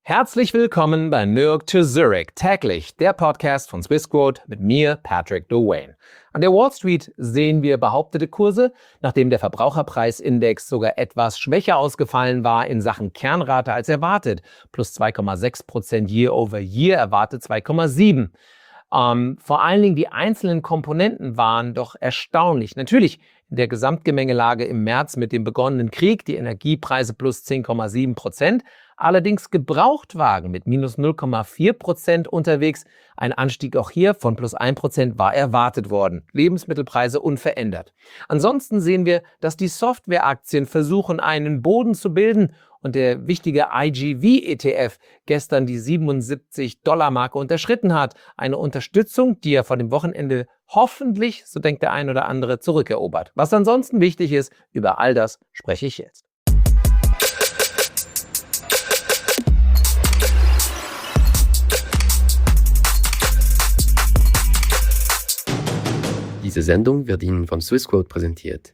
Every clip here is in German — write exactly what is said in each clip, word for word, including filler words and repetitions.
Herzlich willkommen bei New York to Zurich, täglich der Podcast von Swissquote mit mir, Patrick Dwayne. An der Wall Street sehen wir behauptete Kurse, nachdem der Verbraucherpreisindex sogar etwas schwächer ausgefallen war in Sachen Kernrate als erwartet, plus zwei Komma sechs Prozent year over year, erwartet zwei Komma sieben. Ähm, vor allen Dingen die einzelnen Komponenten waren doch erstaunlich. Natürlich in der Gesamtgemengelage im März mit dem begonnenen Krieg, die Energiepreise plus zehn Komma sieben Prozent, allerdings Gebrauchtwagen mit minus null Komma vier Prozent unterwegs. Ein Anstieg auch hier von plus ein Prozent war erwartet worden. Lebensmittelpreise unverändert. Ansonsten sehen wir, dass die Softwareaktien versuchen, einen Boden zu bilden und der wichtige I G V-E T F gestern die siebenundsiebzig-Dollar-Marke unterschritten hat. Eine Unterstützung, die er vor dem Wochenende hoffentlich, so denkt der ein oder andere, zurückerobert. Was ansonsten wichtig ist, über all das spreche ich jetzt. Diese Sendung wird Ihnen von Swissquote präsentiert.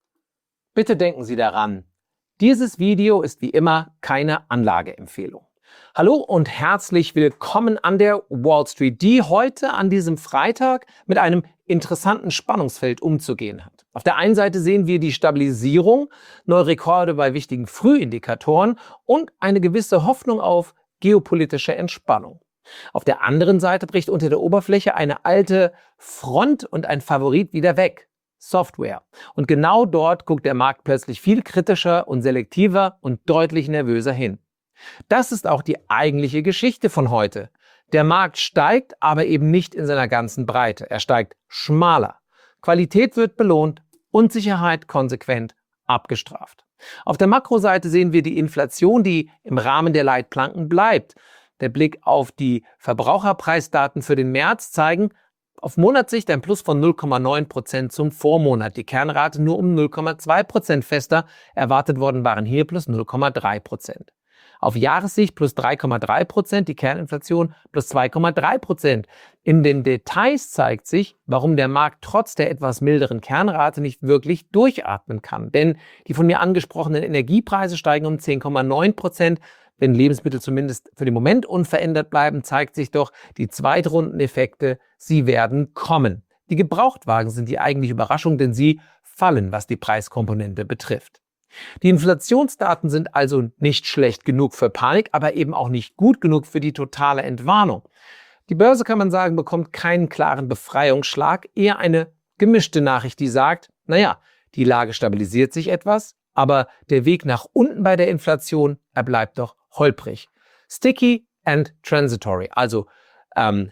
Bitte denken Sie daran, dieses Video ist wie immer keine Anlageempfehlung. Hallo und herzlich willkommen an der Wall Street, die heute an diesem Freitag mit einem interessanten Spannungsfeld umzugehen hat. Auf der einen Seite sehen wir die Stabilisierung, neue Rekorde bei wichtigen Frühindikatoren und eine gewisse Hoffnung auf geopolitische Entspannung. Auf der anderen Seite bricht unter der Oberfläche eine alte Front und ein Favorit wieder weg. Software. Und genau dort guckt der Markt plötzlich viel kritischer und selektiver und deutlich nervöser hin. Das ist auch die eigentliche Geschichte von heute. Der Markt steigt, aber eben nicht in seiner ganzen Breite. Er steigt schmaler. Qualität wird belohnt, Unsicherheit konsequent abgestraft. Auf der Makroseite sehen wir die Inflation, die im Rahmen der Leitplanken bleibt. Der Blick auf die Verbraucherpreisdaten für den März zeigen auf Monatssicht ein Plus von null Komma neun Prozent zum Vormonat. Die Kernrate nur um null Komma zwei Prozent fester. Erwartet worden waren hier plus null Komma drei Prozent. Auf Jahressicht plus drei Komma drei Prozent, die Kerninflation plus zwei Komma drei Prozent. In den Details zeigt sich, warum der Markt trotz der etwas milderen Kernrate nicht wirklich durchatmen kann. Denn die von mir angesprochenen Energiepreise steigen um zehn Komma neun Prozent. Wenn Lebensmittel zumindest für den Moment unverändert bleiben, zeigt sich doch, die Zweitrundeneffekte, sie werden kommen. Die Gebrauchtwagen sind die eigentliche Überraschung, denn sie fallen, was die Preiskomponente betrifft. Die Inflationsdaten sind also nicht schlecht genug für Panik, aber eben auch nicht gut genug für die totale Entwarnung. Die Börse, kann man sagen, bekommt keinen klaren Befreiungsschlag, eher eine gemischte Nachricht, die sagt, naja, die Lage stabilisiert sich etwas, aber der Weg nach unten bei der Inflation, er bleibt doch holprig. Sticky and transitory, also ähm,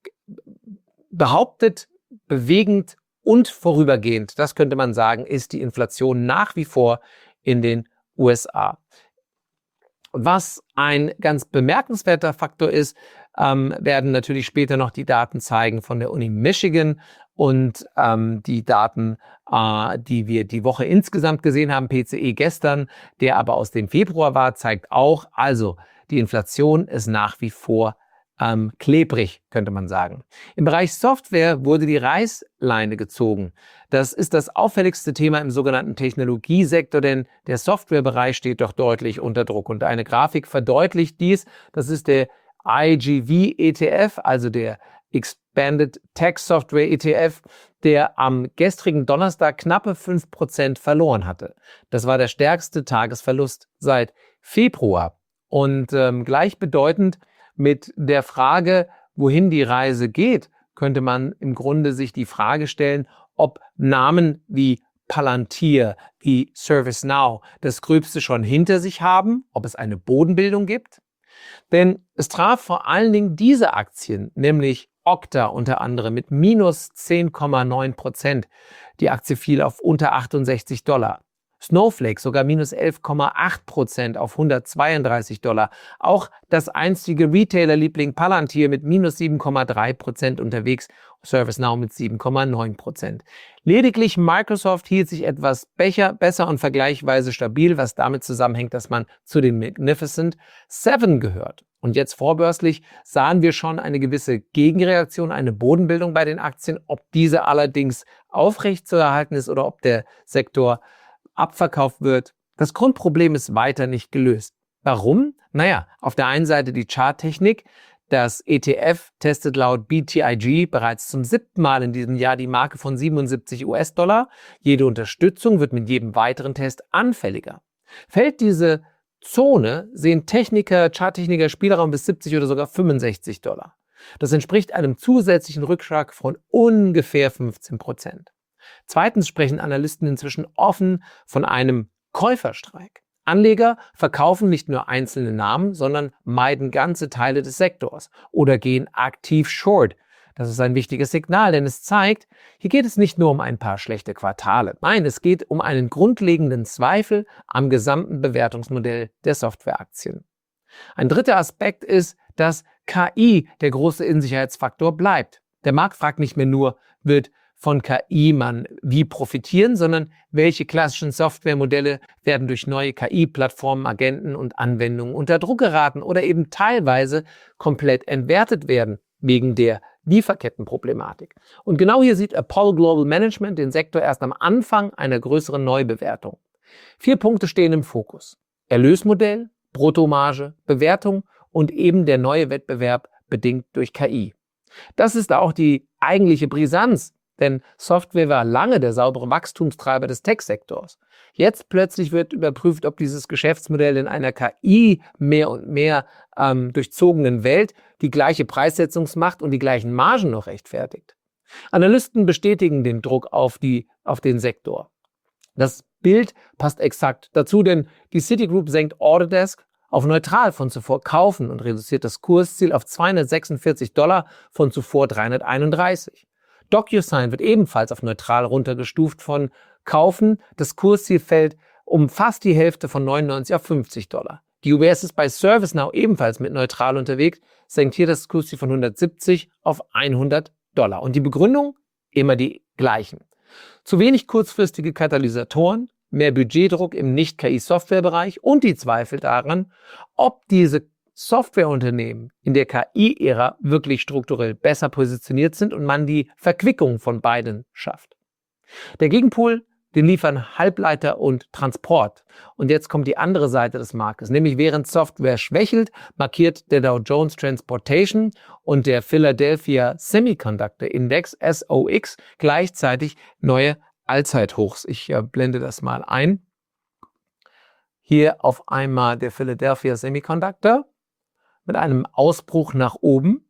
behauptet, bewegend und vorübergehend, das könnte man sagen, ist die Inflation nach wie vor in den U S A. Was ein ganz bemerkenswerter Faktor ist, ähm, werden natürlich später noch die Daten zeigen von der Uni Michigan und ähm, die Daten, äh, die wir die Woche insgesamt gesehen haben, P C E gestern, der aber aus dem Februar war, zeigt auch, also die Inflation ist nach wie vor ähm, klebrig, könnte man sagen. Im Bereich Software wurde die Reißleine gezogen. Das ist das auffälligste Thema im sogenannten Technologiesektor, denn der Softwarebereich steht doch deutlich unter Druck. Und eine Grafik verdeutlicht dies. Das ist der I G V-E T F, also der Expanded Tech Software E T F, der am gestrigen Donnerstag knappe fünf Prozent verloren hatte. Das war der stärkste Tagesverlust seit Februar. Und ähm, gleichbedeutend mit der Frage, wohin die Reise geht, könnte man im Grunde sich die Frage stellen, ob Namen wie Palantir, wie ServiceNow das Gröbste schon hinter sich haben, ob es eine Bodenbildung gibt. Denn es traf vor allen Dingen diese Aktien, nämlich Okta unter anderem mit minus zehn Komma neun Prozent. Die Aktie fiel auf unter achtundsechzig Dollar. Snowflake sogar minus elf Komma acht Prozent auf hundertzweiunddreißig Dollar. Auch das einstige Retailer-Liebling Palantir mit minus sieben Komma drei Prozent unterwegs, ServiceNow mit sieben Komma neun Prozent. Lediglich Microsoft hielt sich etwas becher, besser und vergleichsweise stabil, was damit zusammenhängt, dass man zu den Magnificent Seven gehört. Und jetzt vorbörslich sahen wir schon eine gewisse Gegenreaktion, eine Bodenbildung bei den Aktien. Ob diese allerdings aufrechtzuerhalten ist oder ob der Sektor abverkauft wird, das Grundproblem ist weiter nicht gelöst. Warum? Naja, auf der einen Seite die Charttechnik. Das E T F testet laut B T I G bereits zum siebten Mal in diesem Jahr die Marke von siebenundsiebzig US-Dollar. Jede Unterstützung wird mit jedem weiteren Test anfälliger. Fällt diese Zone, sehen Techniker, Charttechniker Spielraum bis siebzig oder sogar fünfundsechzig Dollar. Das entspricht einem zusätzlichen Rückschlag von ungefähr fünfzehn Prozent. Zweitens sprechen Analysten inzwischen offen von einem Käuferstreik. Anleger verkaufen nicht nur einzelne Namen, sondern meiden ganze Teile des Sektors oder gehen aktiv short. Das ist ein wichtiges Signal, denn es zeigt, hier geht es nicht nur um ein paar schlechte Quartale. Nein, es geht um einen grundlegenden Zweifel am gesamten Bewertungsmodell der Softwareaktien. Ein dritter Aspekt ist, dass K I der große Unsicherheitsfaktor bleibt. Der Markt fragt nicht mehr nur, wird von K I man wie profitieren, sondern welche klassischen Softwaremodelle werden durch neue K I-Plattformen, Agenten und Anwendungen unter Druck geraten oder eben teilweise komplett entwertet werden wegen der Lieferkettenproblematik. Und genau hier sieht Apollo Global Management den Sektor erst am Anfang einer größeren Neubewertung. Vier Punkte stehen im Fokus: Erlösmodell, Bruttomarge, Bewertung und eben der neue Wettbewerb bedingt durch K I. Das ist auch die eigentliche Brisanz, denn Software war lange der saubere Wachstumstreiber des Tech-Sektors. Jetzt plötzlich wird überprüft, ob dieses Geschäftsmodell in einer K I mehr und mehr ähm, durchzogenen Welt die gleiche Preissetzungsmacht und die gleichen Margen noch rechtfertigt. Analysten bestätigen den Druck auf, die, auf den Sektor. Das Bild passt exakt dazu, denn die Citigroup senkt Autodesk auf neutral von zuvor kaufen und reduziert das Kursziel auf zweihundertsechsundvierzig Dollar von zuvor dreihunderteinunddreißig. DocuSign wird ebenfalls auf neutral runtergestuft von kaufen. Das Kursziel fällt um fast die Hälfte von neunundneunzig auf fünfzig Dollar. Die U B S ist bei ServiceNow ebenfalls mit neutral unterwegs, senkt hier das Kursziel von hundertsiebzig auf hundert Dollar. Und die Begründung? Immer die gleichen. Zu wenig kurzfristige Katalysatoren, mehr Budgetdruck im Nicht-K I-Softwarebereich und die Zweifel daran, ob diese Softwareunternehmen in der K I-Ära wirklich strukturell besser positioniert sind und man die Verquickung von beiden schafft. Der Gegenpol, den liefern Halbleiter und Transport. Und jetzt kommt die andere Seite des Marktes, nämlich während Software schwächelt, markiert der Dow Jones Transportation und der Philadelphia Semiconductor Index S O X gleichzeitig neue Allzeithochs. Ich äh, blende das mal ein. Hier auf einmal der Philadelphia Semiconductor mit einem Ausbruch nach oben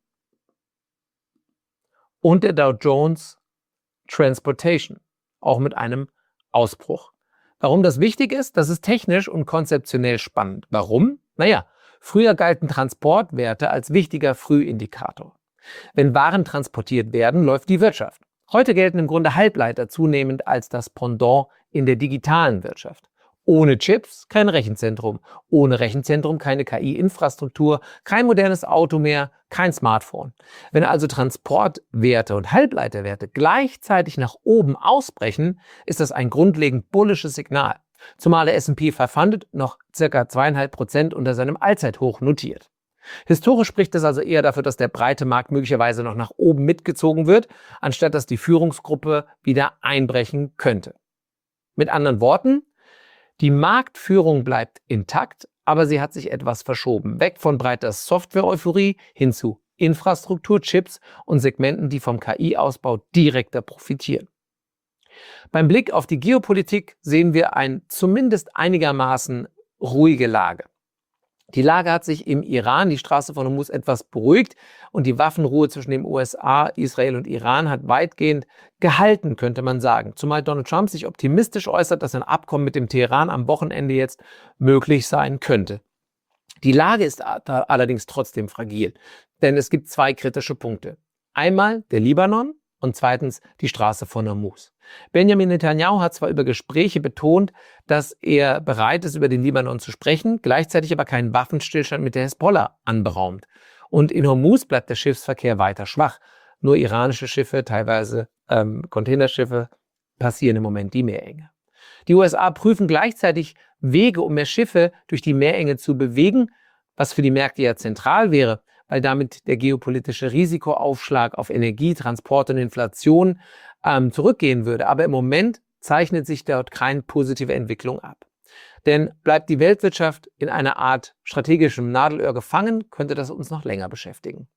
und der Dow Jones Transportation, auch mit einem Ausbruch. Warum das wichtig ist, das ist technisch und konzeptionell spannend. Warum? Naja, früher galten Transportwerte als wichtiger Frühindikator. Wenn Waren transportiert werden, läuft die Wirtschaft. Heute gelten im Grunde Halbleiter zunehmend als das Pendant in der digitalen Wirtschaft. Ohne Chips kein Rechenzentrum, ohne Rechenzentrum keine K I-Infrastruktur, kein modernes Auto mehr, kein Smartphone. Wenn also Transportwerte und Halbleiterwerte gleichzeitig nach oben ausbrechen, ist das ein grundlegend bullisches Signal. Zumal der S und P fünfhundert noch ca. zwei Komma fünf Prozent unter seinem Allzeithoch notiert. Historisch spricht es also eher dafür, dass der breite Markt möglicherweise noch nach oben mitgezogen wird, anstatt dass die Führungsgruppe wieder einbrechen könnte. Mit anderen Worten, die Marktführung bleibt intakt, aber sie hat sich etwas verschoben. Weg von breiter Software-Euphorie hin zu Infrastruktur, Chips und Segmenten, die vom K I-Ausbau direkter profitieren. Beim Blick auf die Geopolitik sehen wir eine zumindest einigermaßen ruhige Lage. Die Lage hat sich im Iran, die Straße von Hormuz, etwas beruhigt und die Waffenruhe zwischen den U S A, Israel und Iran hat weitgehend gehalten, könnte man sagen. Zumal Donald Trump sich optimistisch äußert, dass ein Abkommen mit dem Teheran am Wochenende jetzt möglich sein könnte. Die Lage ist allerdings trotzdem fragil, denn es gibt zwei kritische Punkte. Einmal der Libanon und zweitens die Straße von Hormuz. Benjamin Netanyahu hat zwar über Gespräche betont, dass er bereit ist, über den Libanon zu sprechen, gleichzeitig aber keinen Waffenstillstand mit der Hezbollah anberaumt. Und in Hormuz bleibt der Schiffsverkehr weiter schwach. Nur iranische Schiffe, teilweise ähm, Containerschiffe, passieren im Moment die Meerenge. Die U S A prüfen gleichzeitig Wege, um mehr Schiffe durch die Meerenge zu bewegen, was für die Märkte ja zentral wäre, weil damit der geopolitische Risikoaufschlag auf Energie, Transport und Inflation ähm, zurückgehen würde. Aber im Moment zeichnet sich dort keine positive Entwicklung ab. Denn bleibt die Weltwirtschaft in einer Art strategischem Nadelöhr gefangen, könnte das uns noch länger beschäftigen.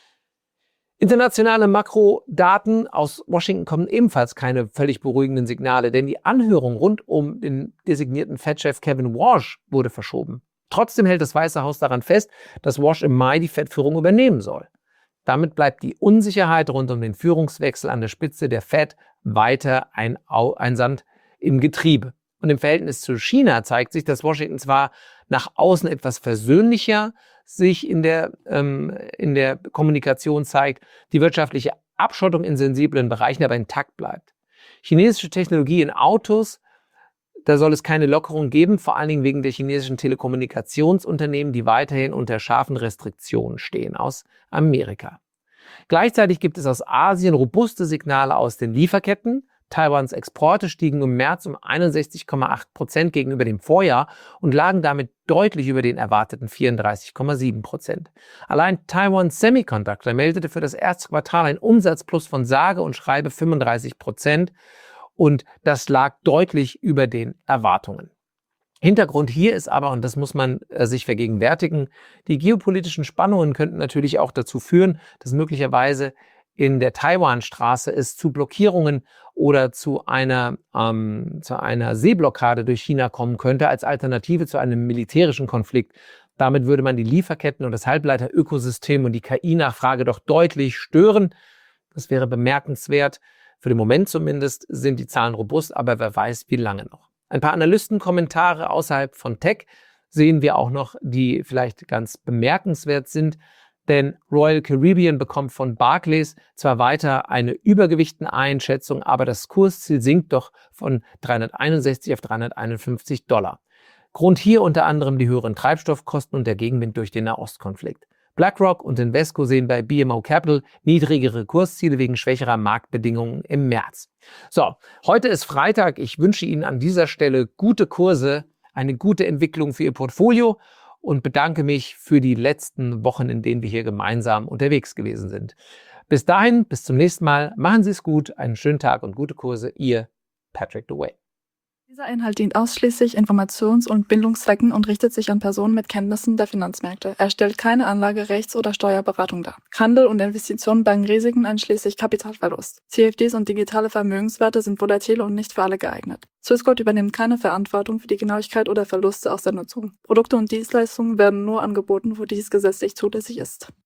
Internationale Makrodaten aus Washington kommen ebenfalls keine völlig beruhigenden Signale, denn die Anhörung rund um den designierten Fed-Chef Kevin Warsh wurde verschoben. Trotzdem hält das Weiße Haus daran fest, dass Warsh im Mai die Fed-Führung übernehmen soll. Damit bleibt die Unsicherheit rund um den Führungswechsel an der Spitze der Fed weiter ein, Au- ein Sand im Getriebe. Und im Verhältnis zu China zeigt sich, dass Washington zwar nach außen etwas versöhnlicher sich in der, ähm, in der Kommunikation zeigt, die wirtschaftliche Abschottung in sensiblen Bereichen aber intakt bleibt. Chinesische Technologie in Autos, da soll es keine Lockerung geben, vor allen Dingen wegen der chinesischen Telekommunikationsunternehmen, die weiterhin unter scharfen Restriktionen stehen aus Amerika. Gleichzeitig gibt es aus Asien robuste Signale aus den Lieferketten. Taiwans Exporte stiegen im März um einundsechzig Komma acht Prozent gegenüber dem Vorjahr und lagen damit deutlich über den erwarteten vierunddreißig Komma sieben Prozent. Allein Taiwan Semiconductor meldete für das erste Quartal einen Umsatzplus von sage und schreibe fünfunddreißig Prozent und das lag deutlich über den Erwartungen. Hintergrund hier ist aber, und das muss man äh, sich vergegenwärtigen, die geopolitischen Spannungen könnten natürlich auch dazu führen, dass möglicherweise in der Taiwanstraße es zu Blockierungen oder zu einer, ähm, zu einer Seeblockade durch China kommen könnte, als Alternative zu einem militärischen Konflikt. Damit würde man die Lieferketten und das Halbleiterökosystem und die K I-Nachfrage doch deutlich stören. Das wäre bemerkenswert. Für den Moment zumindest sind die Zahlen robust, aber wer weiß, wie lange noch. Ein paar Analystenkommentare außerhalb von Tech sehen wir auch noch, die vielleicht ganz bemerkenswert sind. Denn Royal Caribbean bekommt von Barclays zwar weiter eine Übergewichteneinschätzung, aber das Kursziel sinkt doch von dreihunderteinundsechzig auf dreihunderteinundfünfzig Dollar. Grund hier unter anderem die höheren Treibstoffkosten und der Gegenwind durch den Nahostkonflikt. BlackRock und Invesco sehen bei B M O Capital niedrigere Kursziele wegen schwächerer Marktbedingungen im März. So, heute ist Freitag. Ich wünsche Ihnen an dieser Stelle gute Kurse, eine gute Entwicklung für Ihr Portfolio und bedanke mich für die letzten Wochen, in denen wir hier gemeinsam unterwegs gewesen sind. Bis dahin, bis zum nächsten Mal. Machen Sie es gut, einen schönen Tag und gute Kurse. Ihr Patrick Dewey. Dieser Inhalt dient ausschließlich Informations- und Bildungszwecken und richtet sich an Personen mit Kenntnissen der Finanzmärkte. Er stellt keine Anlage-, Rechts- oder Steuerberatung dar. Handel und Investitionen bergen Risiken einschließlich Kapitalverlust. C F Ds und digitale Vermögenswerte sind volatil und nicht für alle geeignet. Swissquote übernimmt keine Verantwortung für die Genauigkeit oder Verluste aus der Nutzung. Produkte und Dienstleistungen werden nur angeboten, wo dies gesetzlich zulässig ist.